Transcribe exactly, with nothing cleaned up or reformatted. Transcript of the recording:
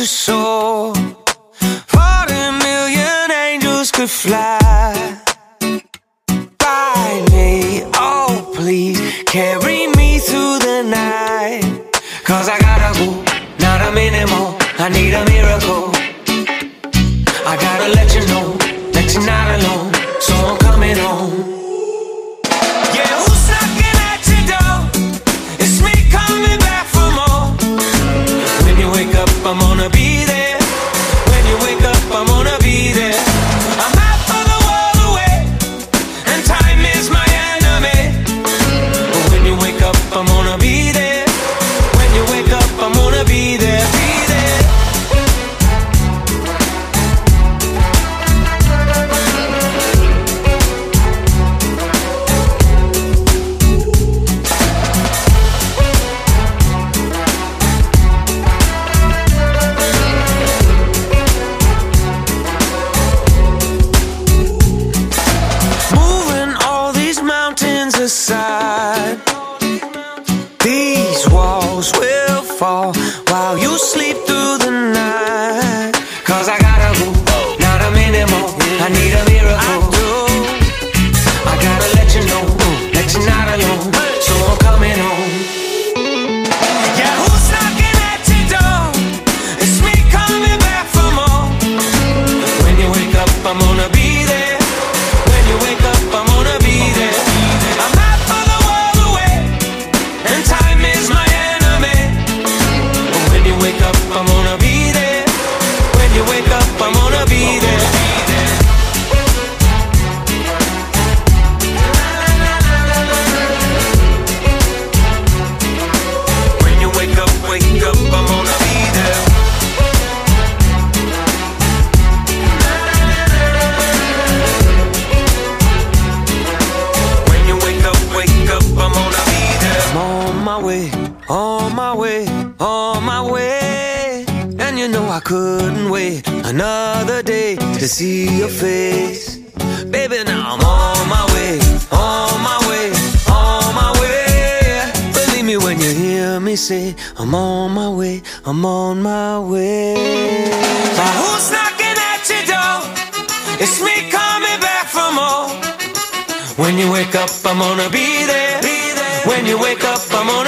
could soar, forty million angels could fly by me. Oh, please carry me through the night, 'cause I gotta go, not a minute more. I need a miracle. I gotta let you know that you're not alone, so I'm coming home. Yeah, who's knocking at your door? It's me coming back for more. When you wake up, I'm gonna be there. When you wake up, I'm gonna be there. I'm out for the world away, and time is my enemy. But when you wake up, I'm gonna be there. When you wake up, I'm gonna be there, be there. Aside, these walls will fall while you sleep through the night, 'cause I gotta go, not a minute more. I need a miracle. I do. I gotta let you know that you're not alone, so I'm coming home. Yeah, who's knocking at your door? It's me coming back for more. When you wake up, I'm gonna be there. When you wake up, I'm gonna be there. I'm gonna be there. When you wake up, I'm gonna be there. When you wake up, wake up, I'm gonna be there. When you wake up, wake up, I'm gonna be there. I'm on my way, on my way, on my way. And you know I couldn't wait another day to see your face. Baby, now I'm on my way, on my way, on my way. Believe me when you hear me say I'm on my way, I'm on my way. Now who's knocking at your door? It's me coming back for more. When you wake up, I'm gonna be there. When you wake up, I'm gonna